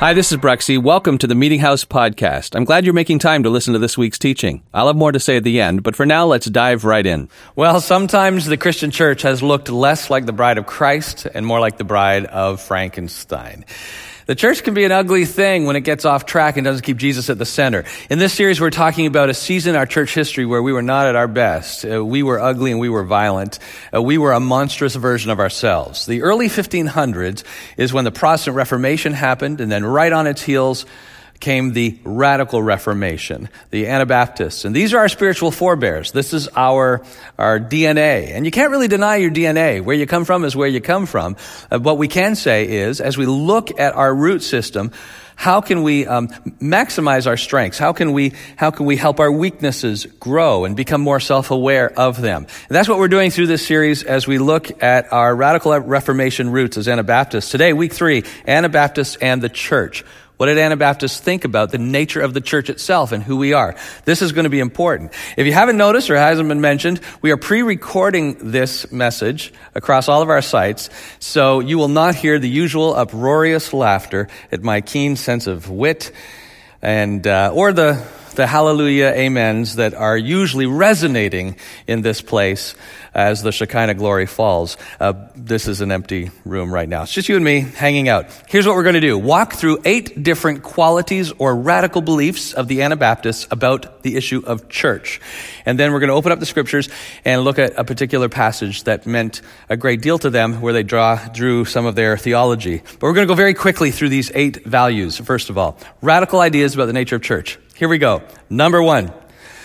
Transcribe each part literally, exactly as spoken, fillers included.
Hi, this is Brexy. Welcome to the Meeting House Podcast. I'm glad you're making time to listen to this week's teaching. I'll have more to say at the end, but for now, let's dive right in. Well, sometimes the Christian church has looked less like the bride of Christ and more like the bride of Frankenstein. The church can be an ugly thing when it gets off track and doesn't keep Jesus at the center. In this series, we're talking about a season in our church history where we were not at our best. Uh, we were ugly and we were violent. Uh, we were a monstrous version of ourselves. The early fifteen hundreds is when the Protestant Reformation happened, and then right on its heels came the Radical Reformation, the Anabaptists. And these are our spiritual forebears. This is our, our D N A. And you can't really deny your D N A. Where you come from is where you come from. Uh, what we can say is, as we look at our root system, how can we um, maximize our strengths? How can we how can we help our weaknesses grow and become more self-aware of them? And that's what we're doing through this series as we look at our Radical Reformation roots as Anabaptists. Today, week three, Anabaptists and the church. What did Anabaptists think about the nature of the church itself and who we are? This is going to be important. If you haven't noticed or hasn't been mentioned, we are pre-recording this message across all of our sites, so you will not hear the usual uproarious laughter at my keen sense of wit and uh, or the the hallelujah amens that are usually resonating in this place as the Shekinah glory falls. Uh, this is an empty room right now. It's just you and me hanging out. Here's what we're going to do. Walk through eight different qualities or radical beliefs of the Anabaptists about the issue of church. And then we're going to open up the scriptures and look at a particular passage that meant a great deal to them where they draw drew some of their theology. But we're going to go very quickly through these eight values. First of all, radical ideas about the nature of church. Here we go. Number one,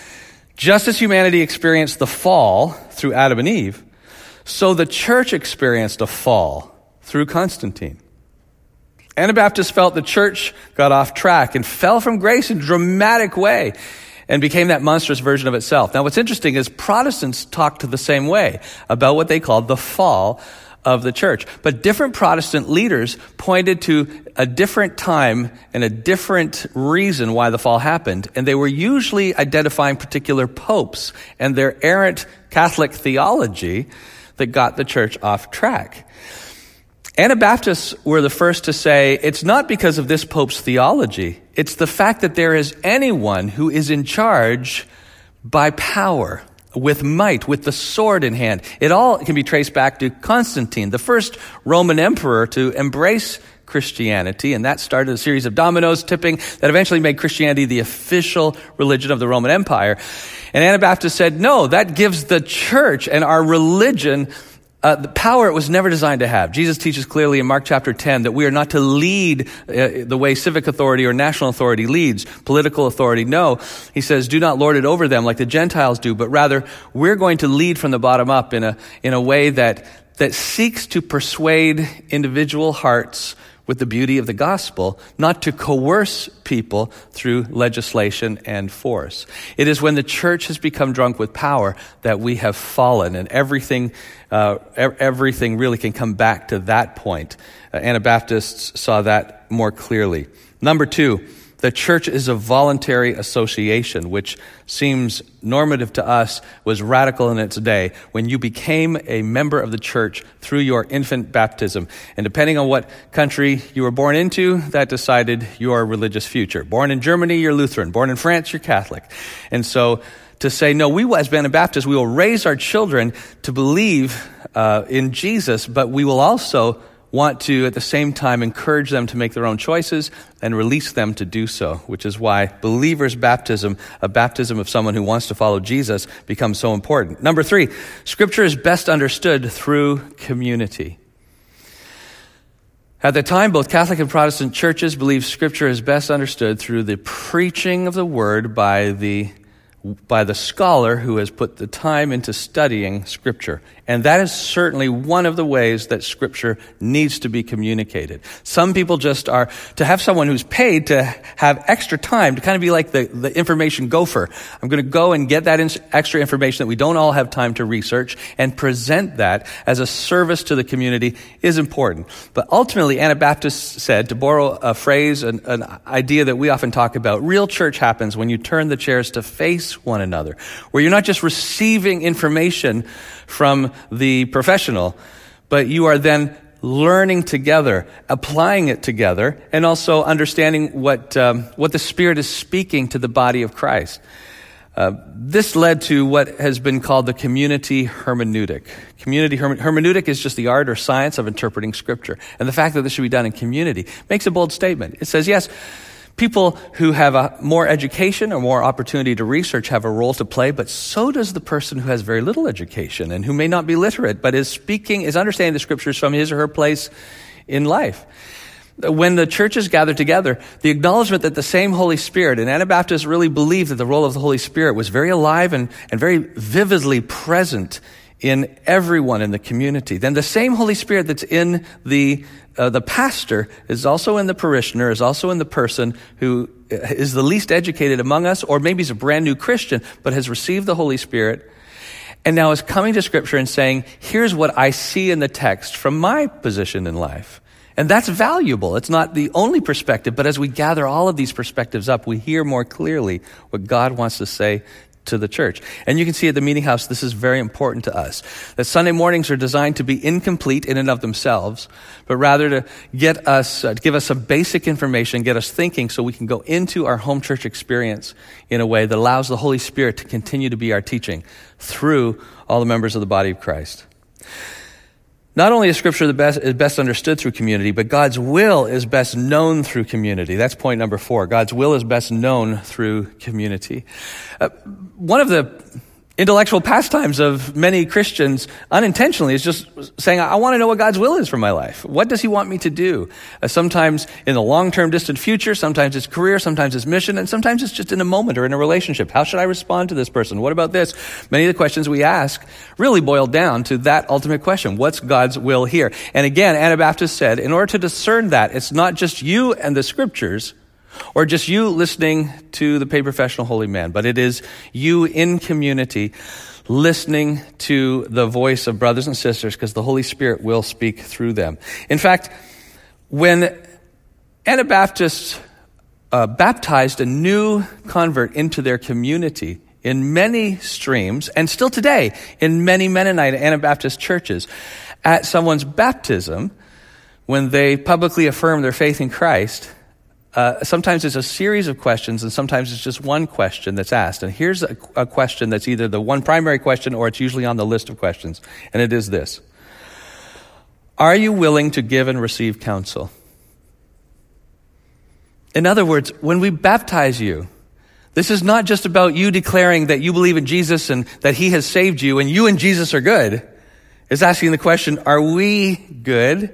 just as humanity experienced the fall through Adam and Eve, so the church experienced a fall through Constantine. Anabaptists felt the church got off track and fell from grace in a dramatic way and became that monstrous version of itself. Now, what's interesting is Protestants talked the same way about what they called the fall of the church. But different Protestant leaders pointed to a different time and a different reason why the fall happened. And they were usually identifying particular popes and their errant Catholic theology that got the church off track. Anabaptists were the first to say, it's not because of this pope's theology. It's the fact that there is anyone who is in charge by power, with might, with the sword in hand. It all can be traced back to Constantine, the first Roman emperor to embrace Christianity, and that started a series of dominoes tipping that eventually made Christianity the official religion of the Roman Empire. And Anabaptists said, no, that gives the church and our religion Uh, the power it was never designed to have. Jesus teaches clearly in Mark chapter ten that we are not to lead uh, the way civic authority or national authority leads, political authority. No, he says, do not lord it over them like the Gentiles do, but rather we're going to lead from the bottom up in a in a way that that seeks to persuade individual hearts with the beauty of the gospel, not to coerce people through legislation and force. It is when the church has become drunk with power that we have fallen, and everything uh, everything really can come back to that point. Uh, Anabaptists saw that more clearly. Number two, the church is a voluntary association, which seems normative to us, was radical in its day, when you became a member of the church through your infant baptism. And depending on what country you were born into, that decided your religious future. Born in Germany, you're Lutheran. Born in France, you're Catholic. And so to say, no, we as Anabaptists, we will raise our children to believe uh, in Jesus, but we will also want to, at the same time, encourage them to make their own choices and release them to do so, which is why believers' baptism, a baptism of someone who wants to follow Jesus, becomes so important. Number three, Scripture is best understood through community. At the time, both Catholic and Protestant churches believed Scripture is best understood through the preaching of the Word by the by the scholar who has put the time into studying Scripture. And that is certainly one of the ways that Scripture needs to be communicated. Some people just are, to have someone who's paid to have extra time, to kind of be like the, the information gopher. I'm going to go and get that in, extra information that we don't all have time to research and present that as a service to the community is important. But ultimately, Anabaptists said, to borrow a phrase, an, an idea that we often talk about, real church happens when you turn the chairs to face one another, where you're not just receiving information from the professional, but you are then learning together, applying it together, and also understanding what um, what the Spirit is speaking to the body of Christ. Uh, this led to what has been called the community hermeneutic. Community herme- hermeneutic is just the art or science of interpreting Scripture. And the fact that this should be done in community makes a bold statement. It says, yes, people who have a more education or more opportunity to research have a role to play, but so does the person who has very little education and who may not be literate, but is speaking, is understanding the Scriptures from his or her place in life. When the churches gather together, the acknowledgement that the same Holy Spirit, and Anabaptists really believe that the role of the Holy Spirit was very alive and, and very vividly present in everyone in the community. Then the same Holy Spirit that's in the uh, the pastor is also in the parishioner, is also in the person who is the least educated among us, or maybe is a brand new Christian, but has received the Holy Spirit, and now is coming to Scripture and saying, here's what I see in the text from my position in life. And that's valuable. It's not the only perspective, but as we gather all of these perspectives up, we hear more clearly what God wants to say to the church. And you can see at the Meeting House, this is very important to us, that Sunday mornings are designed to be incomplete in and of themselves, but rather to get us, uh, to give us some basic information, get us thinking so we can go into our home church experience in a way that allows the Holy Spirit to continue to be our teaching through all the members of the body of Christ. Not only is Scripture the best, is best understood through community, but God's will is best known through community. That's point number four. God's will is best known through community. Uh, one of the intellectual pastimes of many Christians unintentionally is just saying, I want to know what God's will is for my life. What does he want me to do? Uh, sometimes in the long-term distant future, sometimes it's career, sometimes it's mission, and sometimes it's just in a moment or in a relationship. How should I respond to this person? What about this? Many of the questions we ask really boil down to that ultimate question. What's God's will here? And again, Anabaptists said, in order to discern that, it's not just you and the Scriptures, or just you listening to the paid professional holy man, but it is you in community listening to the voice of brothers and sisters, because the Holy Spirit will speak through them. In fact, when Anabaptists uh, baptized a new convert into their community in many streams, and still today in many Mennonite and Anabaptist churches, at someone's baptism, when they publicly affirm their faith in Christ, Uh, sometimes it's a series of questions, and sometimes it's just one question that's asked. And here's a, a question that's either the one primary question or it's usually on the list of questions. And it is this: are you willing to give and receive counsel? In other words, when we baptize you, this is not just about you declaring that you believe in Jesus and that he has saved you and you and Jesus are good. It's asking the question, are we good?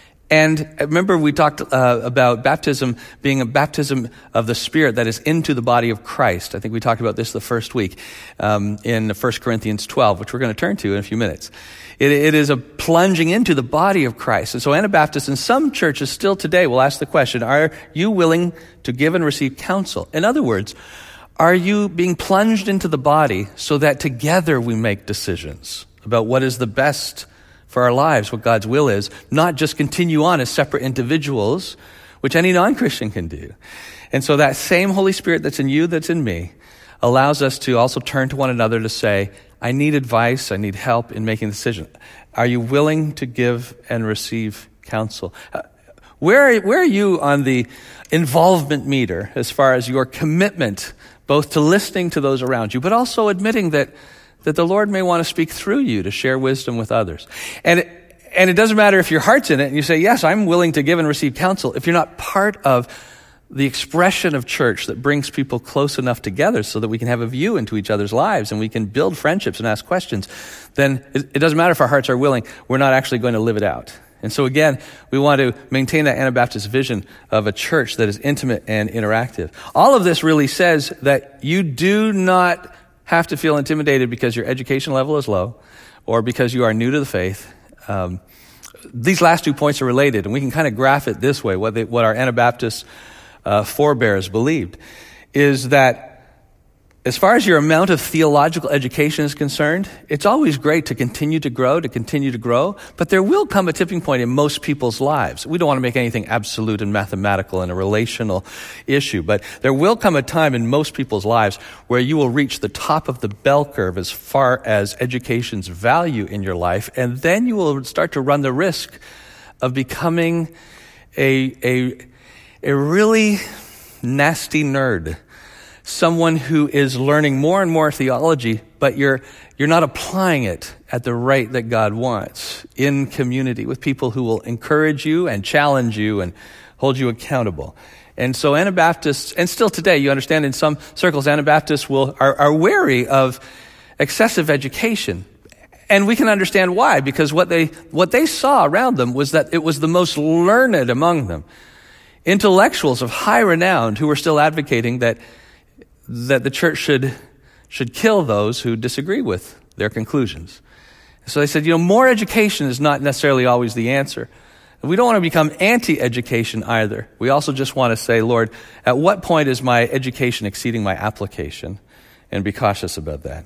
And remember, we talked uh, about baptism being a baptism of the Spirit that is into the body of Christ. I think we talked about this the first week um, in First Corinthians twelve, which we're going to turn to in a few minutes. It, it is a plunging into the body of Christ. And so Anabaptists in some churches still today will ask the question, are you willing to give and receive counsel? In other words, are you being plunged into the body so that together we make decisions about what is the best for our lives, what God's will is, not just continue on as separate individuals, which any non-Christian can do. And so that same Holy Spirit that's in you, that's in me, allows us to also turn to one another to say, I need advice, I need help in making a decision. Are you willing to give and receive counsel? Uh, where, are, where are you on the involvement meter as far as your commitment, both to listening to those around you, but also admitting that that the Lord may want to speak through you to share wisdom with others? And it, and it doesn't matter if your heart's in it and you say, yes, I'm willing to give and receive counsel. If you're not part of the expression of church that brings people close enough together so that we can have a view into each other's lives and we can build friendships and ask questions, then it, it doesn't matter if our hearts are willing. We're not actually going to live it out. And so again, we want to maintain that Anabaptist vision of a church that is intimate and interactive. All of this really says that you do not have to feel intimidated because your education level is low or because you are new to the faith. Um, these last two points are related, and we can kind of graph it this way. What, they, what our Anabaptist uh, forebears believed is that as far as your amount of theological education is concerned, it's always great to continue to grow, to continue to grow, but there will come a tipping point in most people's lives. We don't want to make anything absolute and mathematical and a relational issue, but there will come a time in most people's lives where you will reach the top of the bell curve as far as education's value in your life, and then you will start to run the risk of becoming a, a, a really nasty nerd, someone who is learning more and more theology, but you're you're not applying it at the rate that God wants in community with people who will encourage you and challenge you and hold you accountable. And so Anabaptists, and still today, you understand in some circles, Anabaptists will are, are wary of excessive education. And we can understand why, because what they what they saw around them was that it was the most learned among them, intellectuals of high renown who were still advocating that that the church should should kill those who disagree with their conclusions. So they said, you know, more education is not necessarily always the answer. We don't want to become anti-education either. We also just want to say, Lord, at what point is my education exceeding my application? And be cautious about that.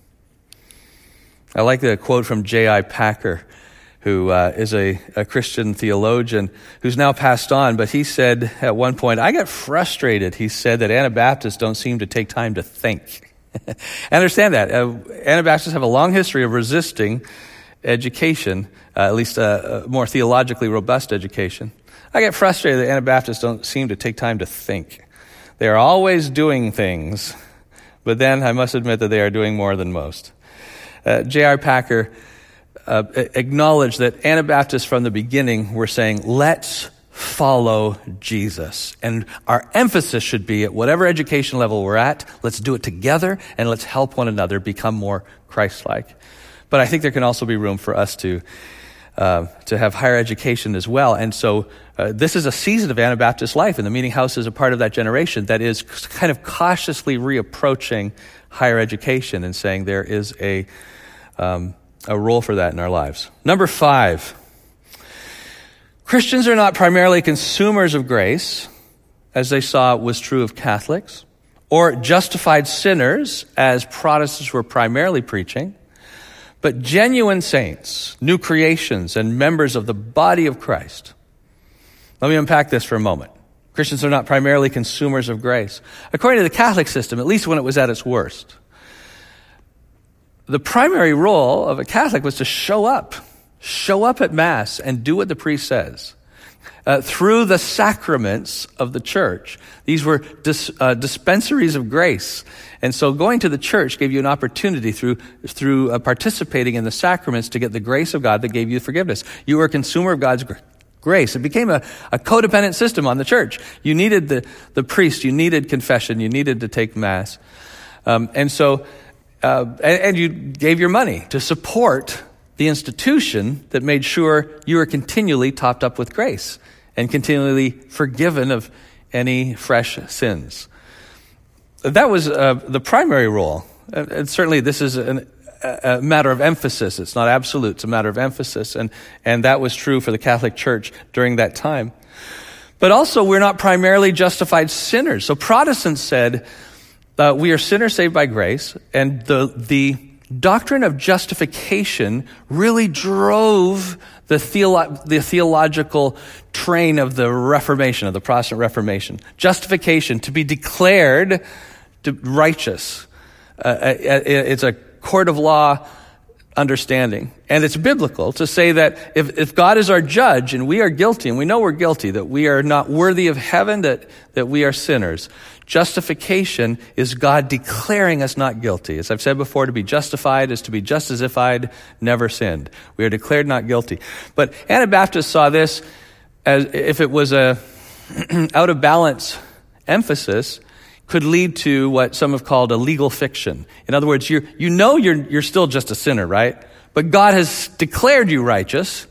I like the quote from J I Packer, who uh, is a, a Christian theologian who's now passed on, but he said at one point, I get frustrated, he said, that Anabaptists don't seem to take time to think. I understand that. Uh, Anabaptists have a long history of resisting education, uh, at least a, a more theologically robust education. I get frustrated that Anabaptists don't seem to take time to think. They are always doing things, but then I must admit that they are doing more than most. Uh, J I Packer uh, acknowledged that Anabaptists from the beginning were saying, let's follow Jesus. And our emphasis should be at whatever education level we're at, let's do it together and let's help one another become more Christ-like. But I think there can also be room for us to uh, to have higher education as well. And so uh, this is a season of Anabaptist life, and the Meeting House is a part of that generation that is kind of cautiously reapproaching higher education and saying there is a um, a role for that in our lives. Number five, Christians are not primarily consumers of grace, as they saw was true of Catholics, or justified sinners, as Protestants were primarily preaching, but genuine saints, new creations, and members of the body of Christ. Let me unpack this for a moment. Christians are not primarily consumers of grace. According to the Catholic system, at least when it was at its worst, the primary role of a Catholic was to show up, show up at Mass and do what the priest says. Uh, through the sacraments of the church, these were dis, uh, dispensaries of grace. And so going to the church gave you an opportunity through through uh, participating in the sacraments to get the grace of God that gave you forgiveness. You were a consumer of God's grace. Grace. It became a, a codependent system on the church. You needed the, the priest, you needed confession, you needed to take Mass. Um, and so, uh, and, and you gave your money to support the institution that made sure you were continually topped up with grace and continually forgiven of any fresh sins. That was uh, the primary role. Uh, and certainly this is an a matter of emphasis. It's not absolute. It's a matter of emphasis. And, and that was true for the Catholic Church during that time. But also, we're not primarily justified sinners. So Protestants said, uh, we are sinners saved by grace. And the, the doctrine of justification really drove the, theolo- the theological train of the Reformation, of the Protestant Reformation. Justification, to be declared to righteous. Uh, it's a court of law understanding. And it's biblical to say that if, if God is our judge and we are guilty, and we know we're guilty, that we are not worthy of heaven, that, that we are sinners, justification is God declaring us not guilty. As I've said before, to be justified is to be just as if I'd never sinned. We are declared not guilty. But Anabaptists saw this as if it was a out of balance emphasis, could lead to what some have called a legal fiction. In other words, you you know you're you're still just a sinner, right? But God has declared you righteous,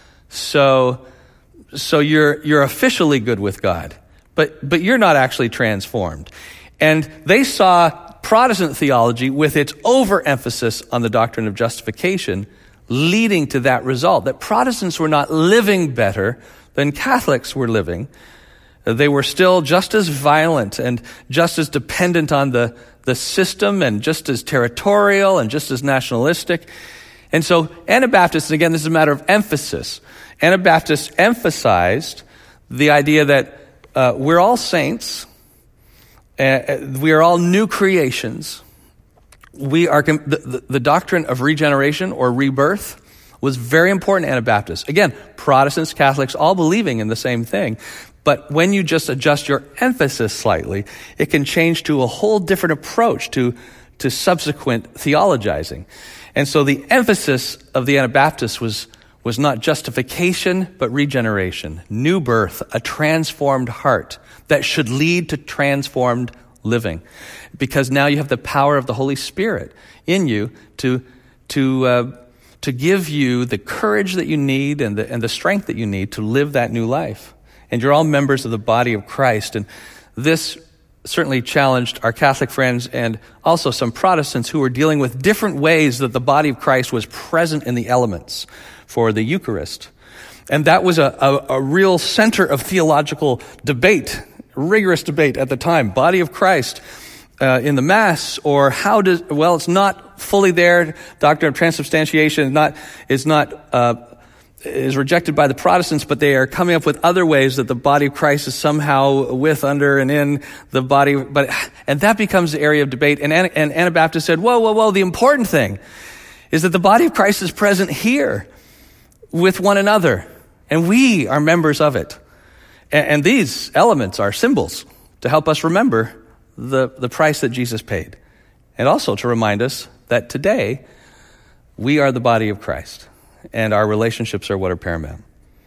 so so you're you're officially good with God. But but you're not actually transformed. And they saw Protestant theology with its overemphasis on the doctrine of justification leading to that result, that Protestants were not living better than Catholics were living. They were still just as violent and just as dependent on the, the system and just as territorial and just as nationalistic. And so Anabaptists, and again, this is a matter of emphasis, Anabaptists emphasized the idea that uh, we're all saints, uh, we are all new creations. We are the, the, the doctrine of regeneration or rebirth was very important to Anabaptists. Again, Protestants, Catholics, all believing in the same thing. But when you just adjust your emphasis slightly, it can change to a whole different approach to, to subsequent theologizing. And so the emphasis of the Anabaptists was, was not justification, but regeneration, new birth, a transformed heart that should lead to transformed living. Because now you have the power of the Holy Spirit in you to, to, uh, to give you the courage that you need and the, and the strength that you need to live that new life. And you're all members of the body of Christ. And this certainly challenged our Catholic friends and also some Protestants who were dealing with different ways that the body of Christ was present in the elements for the Eucharist. And that was a, a, a real center of theological debate, rigorous debate at the time. Body of Christ uh, in the Mass, or how does, well, it's not fully there. Doctrine of transubstantiation is not, is not, uh, is rejected by the Protestants, but they are coming up with other ways that the body of Christ is somehow with, under, and in the body. But and that becomes the area of debate. And, and Anabaptists said, whoa, whoa, whoa, the important thing is that the body of Christ is present here with one another, and we are members of it. And, and these elements are symbols to help us remember the, the price that Jesus paid, and also to remind us that today we are the body of Christ. And our relationships are what are paramount.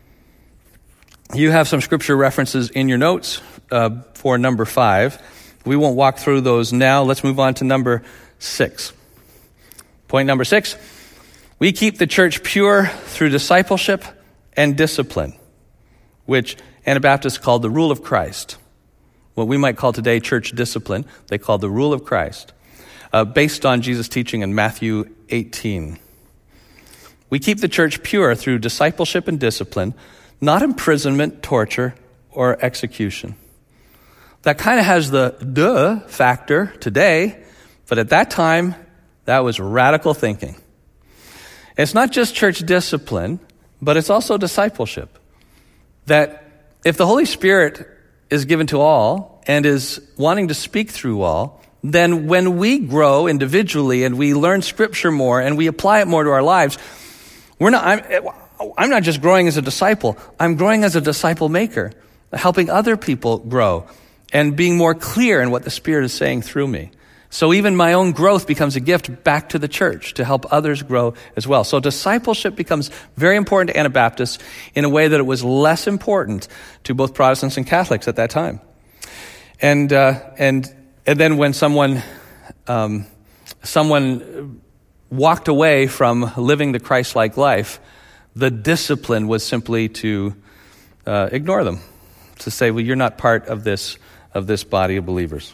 You have some scripture references in your notes uh, for number five. We won't walk through those now. Let's move on to number six. Point number six. We keep the church pure through discipleship and discipline, which Anabaptists called the rule of Christ. What we might call today church discipline, they called the rule of Christ, uh, based on Jesus' teaching in Matthew eighteen. We keep the church pure through discipleship and discipline, not imprisonment, torture, or execution. That kind of has the duh factor today, but at that time, that was radical thinking. It's not just church discipline, but it's also discipleship. That if the Holy Spirit is given to all and is wanting to speak through all, then when we grow individually and we learn Scripture more and we apply it more to our lives, We're not, I'm, I'm not just growing as a disciple. I'm growing as a disciple maker, helping other people grow and being more clear in what the Spirit is saying through me. So even my own growth becomes a gift back to the church to help others grow as well. So discipleship becomes very important to Anabaptists in a way that it was less important to both Protestants and Catholics at that time. And, uh, and, and then when someone, um, someone, walked away from living the Christ-like life, the discipline was simply to uh, ignore them, to say, well, you're not part of this of this body of believers.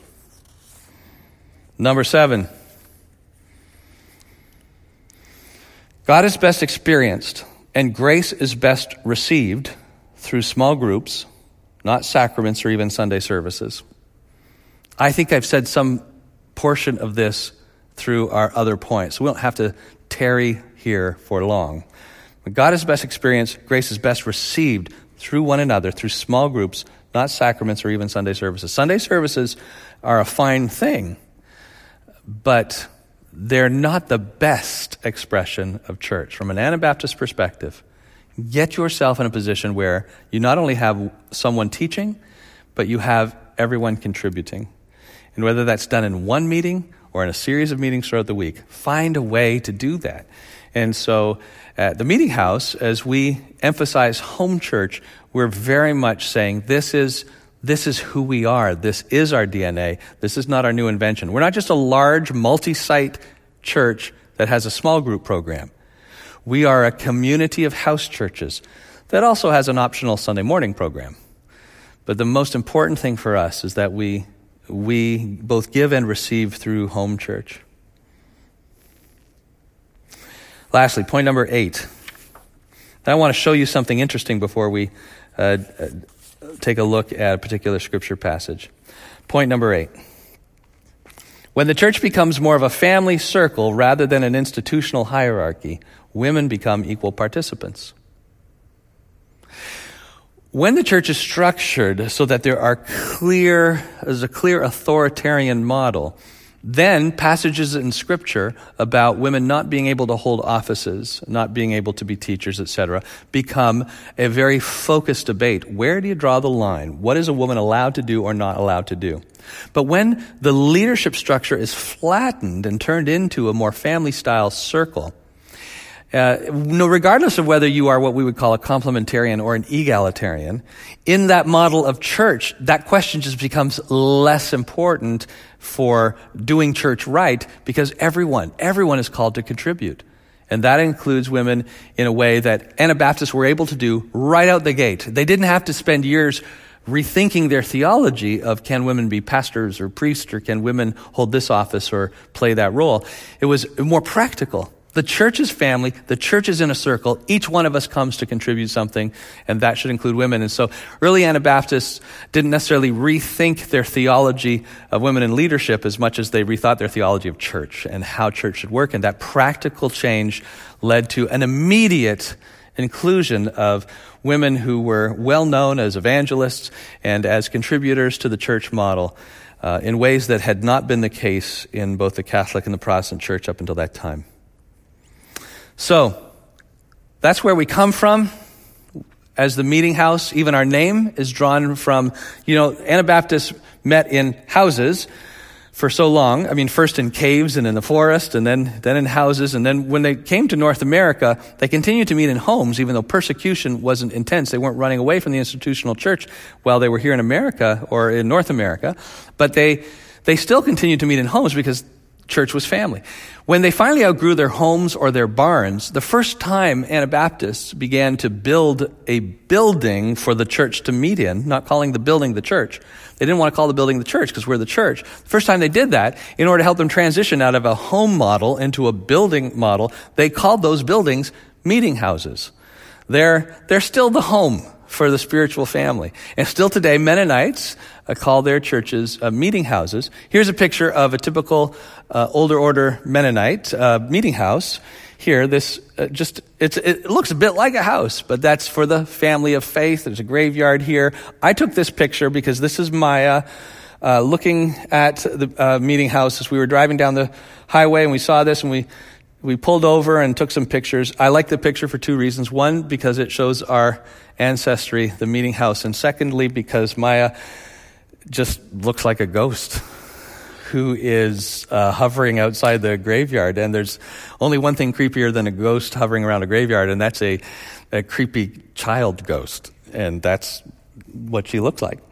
Number seven, God is best experienced and grace is best received through small groups, not sacraments or even Sunday services. I think I've said some portion of this through our other points. We don't have to tarry here for long. But God is best experienced, grace is best received through one another, through small groups, not sacraments or even Sunday services. Sunday services are a fine thing, but they're not the best expression of church. From an Anabaptist perspective, get yourself in a position where you not only have someone teaching, but you have everyone contributing. And whether that's done in one meeting or in a series of meetings throughout the week, find a way to do that. And so at the Meeting House, as we emphasize home church, we're very much saying this is this is who we are. This is our D N A. This is not our new invention. We're not just a large multi-site church that has a small group program. We are a community of house churches that also has an optional Sunday morning program. But the most important thing for us is that we We both give and receive through home church. Lastly, point number eight. I want to show you something interesting before we uh, take a look at a particular scripture passage. Point number eight. When the church becomes more of a family circle rather than an institutional hierarchy, women become equal participants. When the church is structured so that there are clear, there's a clear authoritarian model, Then passages in Scripture about women not being able to hold offices, not being able to be teachers, et cetera, become a very focused debate. Where do you draw the line? What is a woman allowed to do or not allowed to do? But when the leadership structure is flattened and turned into a more family-style circle, Uh, no, regardless of whether you are what we would call a complementarian or an egalitarian, in that model of church, that question just becomes less important for doing church right because everyone, everyone is called to contribute. And that includes women in a way that Anabaptists were able to do right out the gate. They didn't have to spend years rethinking their theology of can women be pastors or priests or can women hold this office or play that role. It was more practical. The church is family. The church is in a circle. Each one of us comes to contribute something, and that should include women. And so early Anabaptists didn't necessarily rethink their theology of women in leadership as much as they rethought their theology of church and how church should work. And that practical change led to an immediate inclusion of women who were well known as evangelists and as contributors to the church model uh, in ways that had not been the case in both the Catholic and the Protestant church up until that time. So, that's where we come from as the meeting house. Even our name is drawn from, you know, Anabaptists met in houses for so long. I mean, first in caves and in the forest, and then, then in houses. And then when they came to North America, they continued to meet in homes, even though persecution wasn't intense. They weren't running away from the institutional church while they were here in America or in North America. But they, they still continued to meet in homes because church was family. When they finally outgrew their homes or their barns, the first time Anabaptists began to build a building for the church to meet in, not calling the building the church. They didn't want to call the building the church because we're the church. The first time they did that, in order to help them transition out of a home model into a building model, they called those buildings meeting houses. They're, they're still the home for the spiritual family. And still today, Mennonites uh, call their churches uh, meeting houses. Here's a picture of a typical uh, older order Mennonite uh, meeting house. Here, this uh, just it's, it looks a bit like a house, but that's for the family of faith. There's a graveyard here. I took this picture because this is Maya uh, looking at the uh, meeting house as we were driving down the highway, and we saw this, and we we pulled over and took some pictures. I like the picture for two reasons. One, because it shows our ancestry, the meeting house, and secondly, because Maya just looks like a ghost who is uh, hovering outside the graveyard. And there's only one thing creepier than a ghost hovering around a graveyard, and that's a, a creepy child ghost. And that's what she looks like.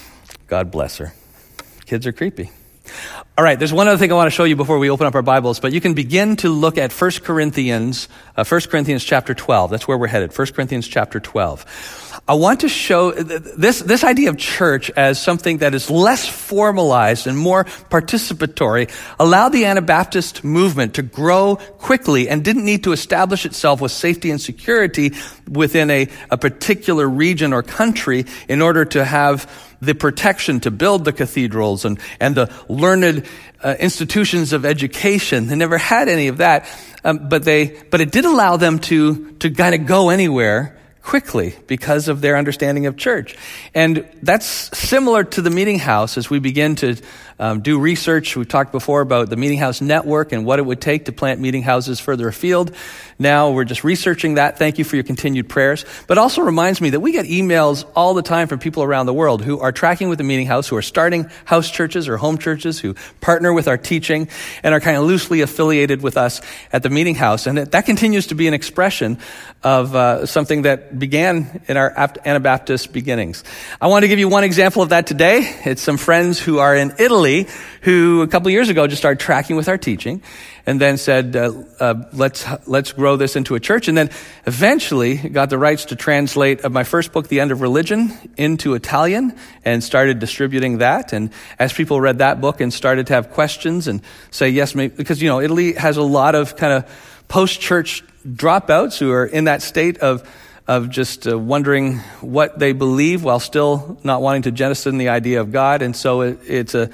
God bless her. Kids are creepy. All right, there's one other thing I want to show you before we open up our Bibles, but you can begin to look at First Corinthians, uh, First Corinthians chapter twelve. That's where we're headed, First Corinthians chapter twelve. I want to show this, this idea of church as something that is less formalized and more participatory allowed the Anabaptist movement to grow quickly and didn't need to establish itself with safety and security within a, a particular region or country in order to have the protection to build the cathedrals and, and the learned uh, institutions of education. They never had any of that, um, but they, but it did allow them to, to kind of go anywhere quickly because of their understanding of church. And that's similar to the meeting house as we begin to um, do research. We talked before about the meeting house network and what it would take to plant meeting houses further afield. Now we're just researching that. Thank you for your continued prayers. But also reminds me that we get emails all the time from people around the world who are tracking with the meeting house, who are starting house churches or home churches, who partner with our teaching and are kind of loosely affiliated with us at the meeting house. And that continues to be an expression of uh, something that began in our Anabaptist beginnings. I want to give you one example of that today. It's some friends who are in Italy who a couple of years ago just started tracking with our teaching and then said, uh, uh, let's let's grow this into a church. And then eventually got the rights to translate uh, my first book, The End of Religion, into Italian and started distributing that. And as people read that book and started to have questions and say yes, maybe, because, you know, Italy has a lot of kind of post-church dropouts who are in that state of of just uh, wondering what they believe while still not wanting to jettison the idea of God. And so it, it's a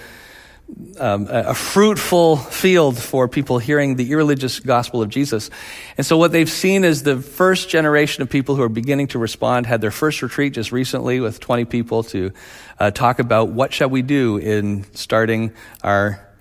Um, a fruitful field for people hearing the irreligious gospel of Jesus. And so what they've seen is the first generation of people who are beginning to respond had their first retreat just recently with twenty people to uh, talk about what shall we do in starting our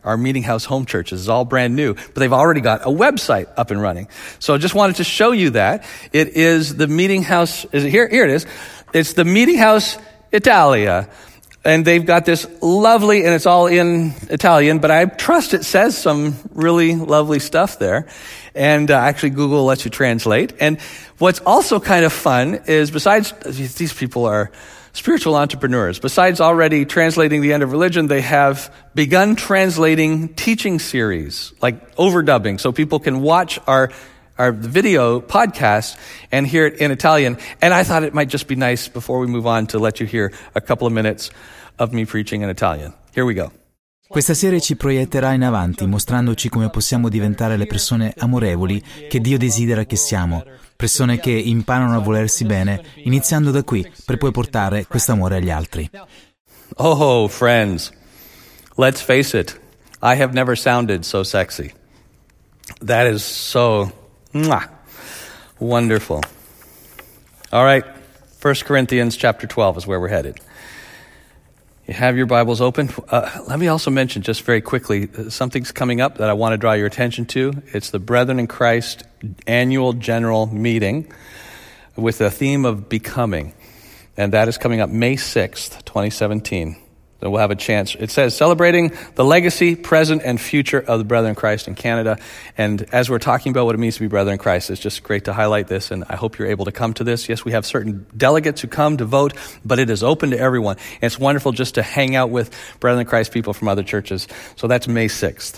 our Meeting House home churches. It's all brand new, but they've already got a website up and running. So I just wanted to show you that. It is the Meeting House, is it here? Here it is. It's the Meeting House Italia. And they've got this lovely, and it's all in Italian, but I trust it says some really lovely stuff there. And uh, actually Google lets you translate. And what's also kind of fun is besides, these people are spiritual entrepreneurs. Besides already translating the end of religion, they have begun translating teaching series, like overdubbing, so people can watch our our video podcast and hear it in Italian. And I thought it might just be nice before we move on to let you hear a couple of minutes of me preaching in Italian. Here we go. Questa serie ci proietterà in avanti, mostrandoci come possiamo diventare le persone amorevoli che Dio desidera che siamo, persone che imparano a volersi bene, iniziando da qui, per poi portare questo amore agli altri. Oh, friends, let's face it, I have never sounded so sexy. That is so mwah, wonderful. All right, First Corinthians chapter twelve is where we're headed. You have your Bibles open. Uh, let me also mention just very quickly, uh, something's coming up that I want to draw your attention to. It's the Brethren in Christ annual general meeting with the theme of becoming. And that is coming up May sixth, twenty seventeen. So we'll have a chance. It says, celebrating the legacy, present, and future of the Brethren in Christ in Canada. And as we're talking about what it means to be Brethren in Christ, it's just great to highlight this, and I hope you're able to come to this. Yes, we have certain delegates who come to vote, but it is open to everyone. And it's wonderful just to hang out with Brethren in Christ people from other churches. So that's May sixth.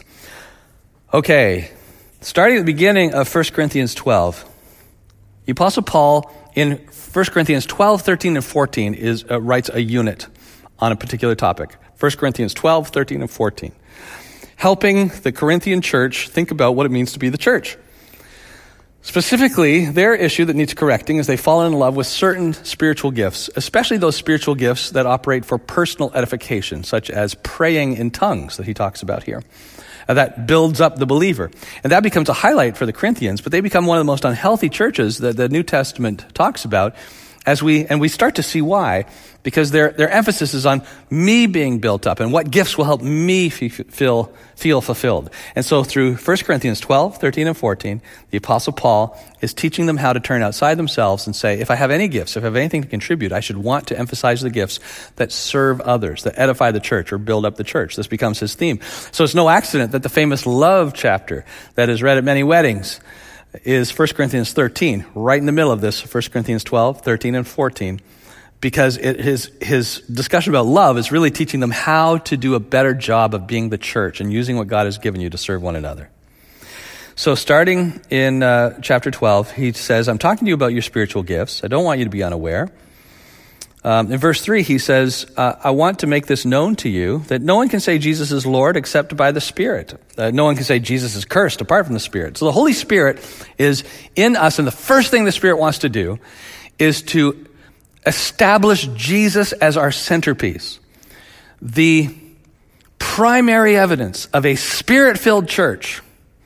Okay, starting at the beginning of First Corinthians twelve, the Apostle Paul in First Corinthians twelve, thirteen, and fourteen is uh, writes a unit on a particular topic. First Corinthians twelve, thirteen, and fourteen. Helping the Corinthian church think about what it means to be the church. Specifically, their issue that needs correcting is they've fallen in love with certain spiritual gifts, especially those spiritual gifts that operate for personal edification, such as praying in tongues that he talks about here. Uh, that builds up the believer. And that becomes a highlight for the Corinthians, but they become one of the most unhealthy churches that the New Testament talks about. As we, and we start to see why, because their, their emphasis is on me being built up and what gifts will help me feel, feel fulfilled. And so through First Corinthians twelve, thirteen, and fourteen, the Apostle Paul is teaching them how to turn outside themselves and say, if I have any gifts, if I have anything to contribute, I should want to emphasize the gifts that serve others, that edify the church or build up the church. This becomes his theme. So it's no accident that the famous love chapter that is read at many weddings is First Corinthians thirteen, right in the middle of this, First Corinthians twelve, thirteen, and fourteen, because it, his his discussion about love is really teaching them how to do a better job of being the church and using what God has given you to serve one another. So starting in uh, chapter twelve, he says, I'm talking to you about your spiritual gifts. I don't want you to be unaware. Um, in verse three, he says, uh, I want to make this known to you that no one can say Jesus is Lord except by the Spirit. Uh, no one can say Jesus is cursed apart from the Spirit. So the Holy Spirit is in us, and the first thing the Spirit wants to do is to establish Jesus as our centerpiece. The primary evidence of a Spirit-filled church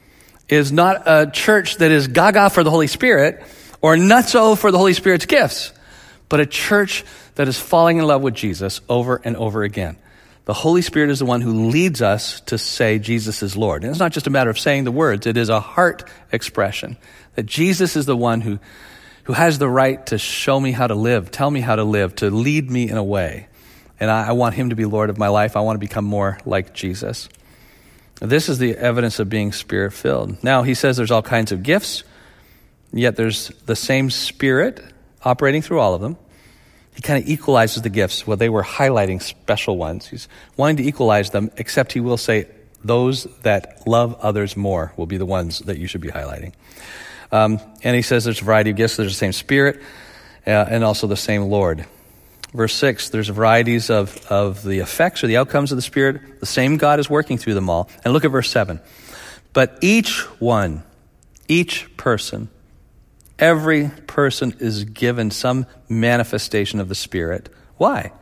is not a church that is gaga for the Holy Spirit or nutso for the Holy Spirit's gifts, but a church that is falling in love with Jesus over and over again. The Holy Spirit is the one who leads us to say Jesus is Lord. And it's not just a matter of saying the words. It is a heart expression that Jesus is the one who, who has the right to show me how to live, tell me how to live, to lead me in a way. And I, I want him to be Lord of my life. I want to become more like Jesus. This is the evidence of being Spirit-filled. Now, he says there's all kinds of gifts, yet there's the same Spirit operating through all of them. He kind of equalizes the gifts. Well, they were highlighting special ones. He's wanting to equalize them, except he will say those that love others more will be the ones that you should be highlighting. Um, and he says there's a variety of gifts. There's the same Spirit uh, and also the same Lord. Verse six, there's varieties of, of the effects or the outcomes of the Spirit. The same God is working through them all. And look at verse seven. But each one, each person, every person is given some manifestation of the Spirit. Why?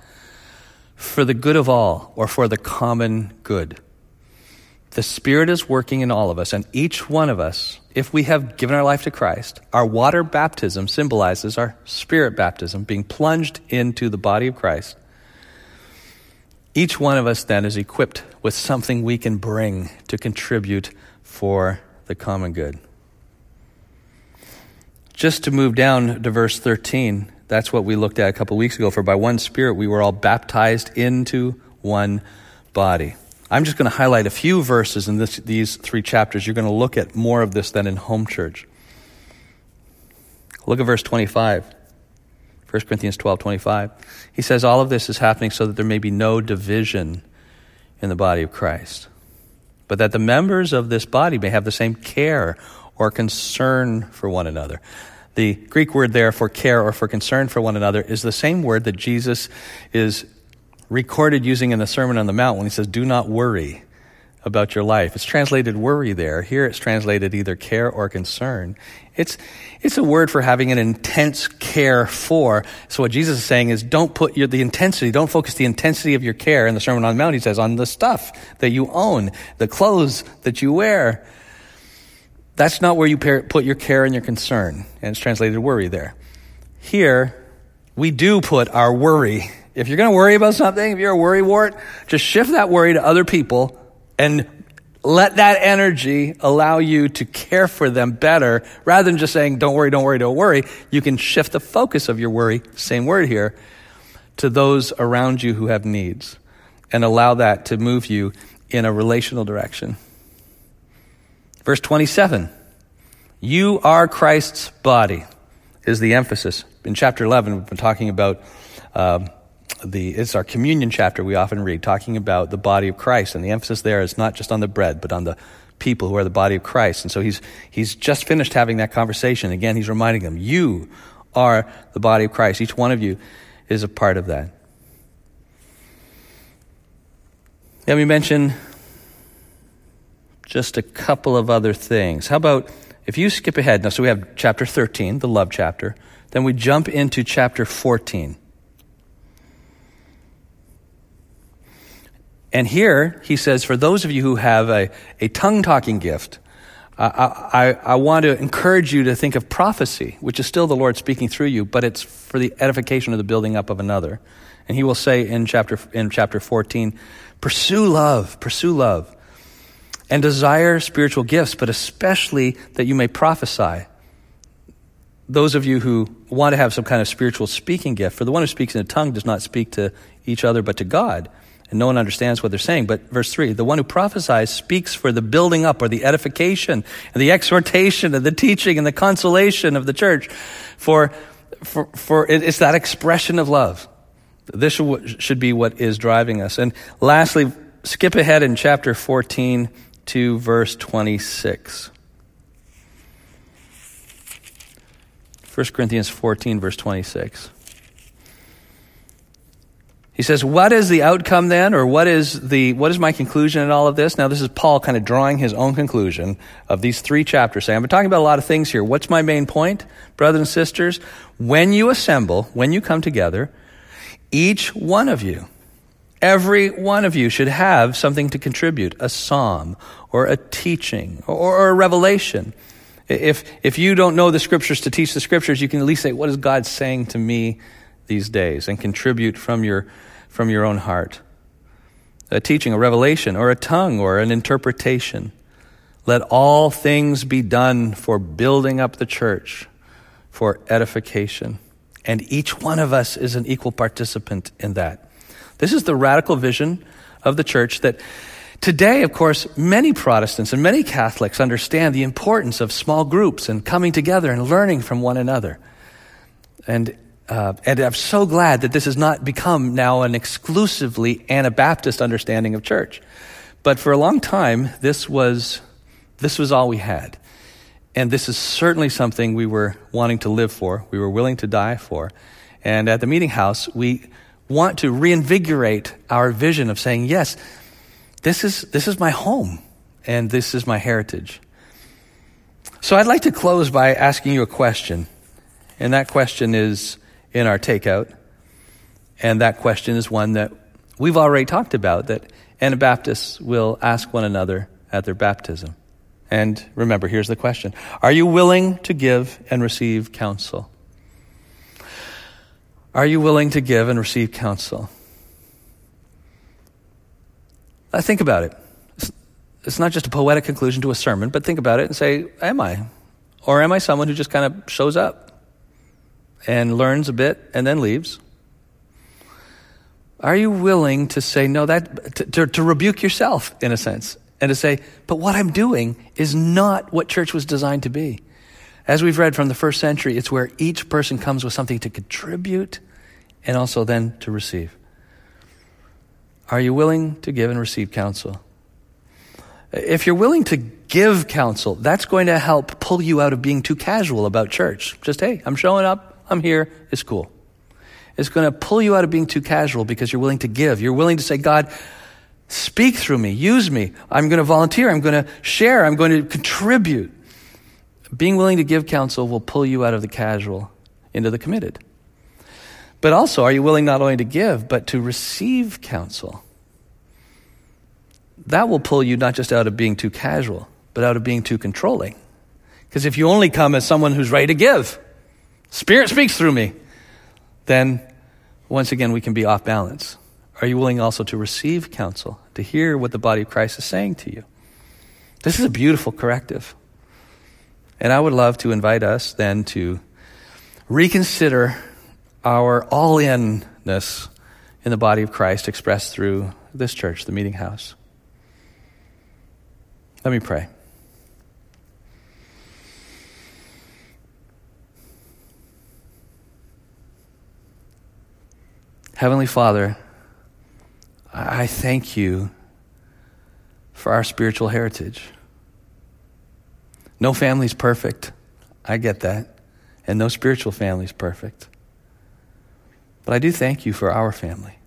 For the good of all, or for the common good. The Spirit is working in all of us, and each one of us, if we have given our life to Christ, our water baptism symbolizes our Spirit baptism, being plunged into the body of Christ. Each one of us then is equipped with something we can bring to contribute for the common good. Just to move down to verse thirteen, that's what we looked at a couple weeks ago. For by one Spirit we were all baptized into one body. I'm just going to highlight a few verses in this, these three chapters. You're going to look at more of this than in home church. Look at verse twenty-five. First Corinthians twelve twenty-five. He says, all of this is happening so that there may be no division in the body of Christ, but that the members of this body may have the same care or concern for one another. The Greek word there for care or for concern for one another is the same word that Jesus is recorded using in the Sermon on the Mount when he says, do not worry about your life. It's translated worry there. Here it's translated either care or concern. It's it's a word for having an intense care for. So what Jesus is saying is don't put your, the intensity, don't focus the intensity of your care in the Sermon on the Mount, he says, on the stuff that you own, the clothes that you wear. That's not where you put your care and your concern. And it's translated worry there. Here, we do put our worry. If you're going to worry about something, if you're a worrywart, just shift that worry to other people and let that energy allow you to care for them better. Rather than just saying, don't worry, don't worry, don't worry. You can shift the focus of your worry, same word here, to those around you who have needs and allow that to move you in a relational direction. Verse twenty-seven, you are Christ's body is the emphasis. In chapter eleven, we've been talking about um, the, it's our communion chapter we often read, talking about the body of Christ. And the emphasis there is not just on the bread, but on the people who are the body of Christ. And so he's he's just finished having that conversation. Again, he's reminding them, you are the body of Christ. Each one of you is a part of that. Let me mention just a couple of other things. How about if you skip ahead? Now, so we have chapter thirteen, the love chapter. Then we jump into chapter fourteen. And here he says, for those of you who have a, a tongue-talking gift, uh, I, I want to encourage you to think of prophecy, which is still the Lord speaking through you, but it's for the edification or the building up of another. And he will say in chapter in chapter fourteen, pursue love, pursue love, and desire spiritual gifts, but especially that you may prophesy. Those of you who want to have some kind of spiritual speaking gift, for the one who speaks in a tongue does not speak to each other but to God, and no one understands what they're saying. But verse three, the one who prophesies speaks for the building up or the edification and the exhortation and the teaching and the consolation of the church. For, for, for it's that expression of love. This should be what is driving us. And lastly, skip ahead in chapter fourteen to verse twenty-six. First Corinthians fourteen, verse twenty-six. He says, what is the outcome then, or what is the what is my conclusion in all of this? Now, this is Paul kind of drawing his own conclusion of these three chapters, saying, I've been talking about a lot of things here. What's my main point, brothers and sisters? When you assemble, when you come together, each one of you, every one of you should have something to contribute, a psalm or a teaching or, or a revelation. If if you don't know the scriptures to teach the scriptures, you can at least say, what is God saying to me these days? And contribute from your from your own heart. A teaching, a revelation, or a tongue, or an interpretation. Let all things be done for building up the church, for edification. And each one of us is an equal participant in that. This is the radical vision of the church that today, of course, many Protestants and many Catholics understand the importance of small groups and coming together and learning from one another. And uh, and I'm so glad that this has not become now an exclusively Anabaptist understanding of church. But for a long time, this was this was all we had. And this is certainly something we were wanting to live for. We were willing to die for. And at the Meeting House, we want to reinvigorate our vision of saying, yes, this is this is my home and this is my heritage. So I'd like to close by asking you a question. And that question is in our takeout. And that question is one that we've already talked about, that Anabaptists will ask one another at their baptism. And remember, here's the question. Are you willing to give and receive counsel? Are you willing to give and receive counsel? Uh, think about it. It's, it's not just a poetic conclusion to a sermon, but think about it and say, am I? Or am I someone who just kind of shows up and learns a bit and then leaves? Are you willing to say, no, that to, to, to rebuke yourself in a sense, and to say, but what I'm doing is not what church was designed to be. As we've read from the first century, it's where each person comes with something to contribute and also then to receive. Are you willing to give and receive counsel? If you're willing to give counsel, that's going to help pull you out of being too casual about church. Just, hey, I'm showing up, I'm here, it's cool. It's going to pull you out of being too casual because you're willing to give. You're willing to say, God, speak through me, use me. I'm going to volunteer, I'm going to share, I'm going to contribute. Being willing to give counsel will pull you out of the casual into the committed. But also, are you willing not only to give, but to receive counsel? That will pull you not just out of being too casual, but out of being too controlling. Because if you only come as someone who's ready to give, Spirit speaks through me, then once again we can be off balance. Are you willing also to receive counsel, to hear what the body of Christ is saying to you? This is a beautiful corrective. And I would love to invite us then to reconsider our all-in-ness in the body of Christ expressed through this church, the Meeting House. Let me pray. Heavenly Father, I thank you for our spiritual heritage. No family's perfect. I get that. And no spiritual family's perfect. But I do thank you for our family.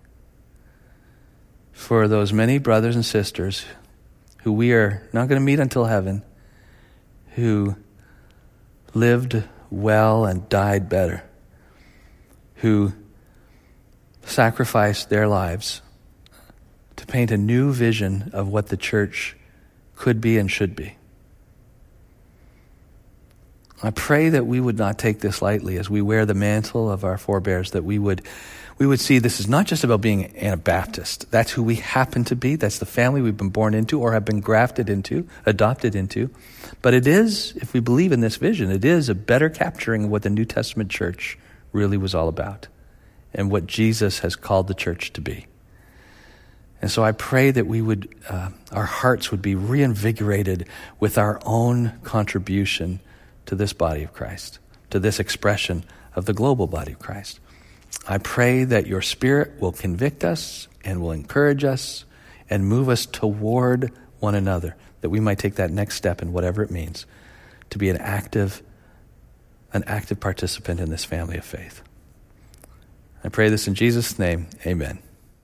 For those many brothers and sisters who we are not going to meet until heaven, who lived well and died better, who sacrificed their lives to paint a new vision of what the church could be and should be. I pray that we would not take this lightly as we wear the mantle of our forebears, that we would we would see this is not just about being Anabaptist. That's who we happen to be. That's the family we've been born into or have been grafted into, adopted into. But it is, if we believe in this vision, it is a better capturing of what the New Testament church really was all about and what Jesus has called the church to be. And so I pray that we would, uh, our hearts would be reinvigorated with our own contribution to this body of Christ, to this expression of the global body of Christ. I pray that your Spirit will convict us and will encourage us and move us toward one another, that we might take that next step in whatever it means to be an active, an active participant in this family of faith. I pray this in Jesus' name, amen.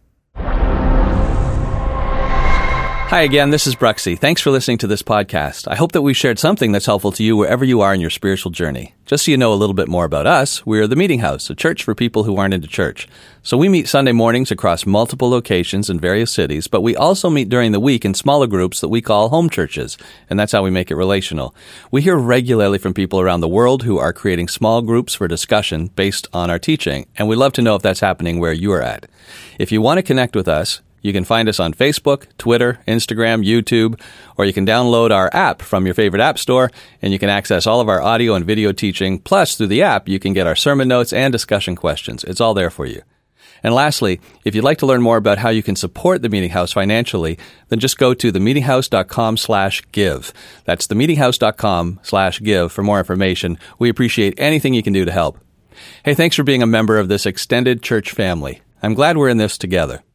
Hi again, this is Bruxy. Thanks for listening to this podcast. I hope that we've shared something that's helpful to you wherever you are in your spiritual journey. Just so you know a little bit more about us, we're the Meeting House, a church for people who aren't into church. So we meet Sunday mornings across multiple locations in various cities, but we also meet during the week in smaller groups that we call home churches, and that's how we make it relational. We hear regularly from people around the world who are creating small groups for discussion based on our teaching, and we'd love to know if that's happening where you are at. If you want to connect with us, you can find us on Facebook, Twitter, Instagram, YouTube, or you can download our app from your favorite app store, and you can access all of our audio and video teaching. Plus, through the app, you can get our sermon notes and discussion questions. It's all there for you. And lastly, if you'd like to learn more about how you can support the Meeting House financially, then just go to themeetinghouse.com slash give. That's themeetinghouse.com slash give for more information. We appreciate anything you can do to help. Hey, thanks for being a member of this extended church family. I'm glad we're in this together.